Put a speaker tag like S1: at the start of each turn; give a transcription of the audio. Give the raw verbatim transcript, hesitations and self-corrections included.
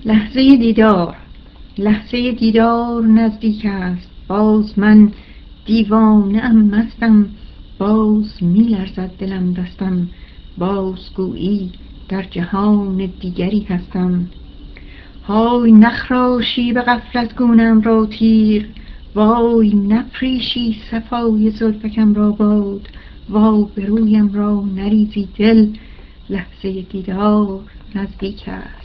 S1: لحظه دیدار، لحظه دیدار نزدیک است. باز من دیوانه ام مستم، باز می لرزد دلم دستم. باز گویی در جهان دیگری هستم. های نخراشی به غفلت گونه‌ام را تیر، وای نپریشی صفای زلفکم را باد. وا به رویم را نریزی دل، لحظه دیدار نزدیک است.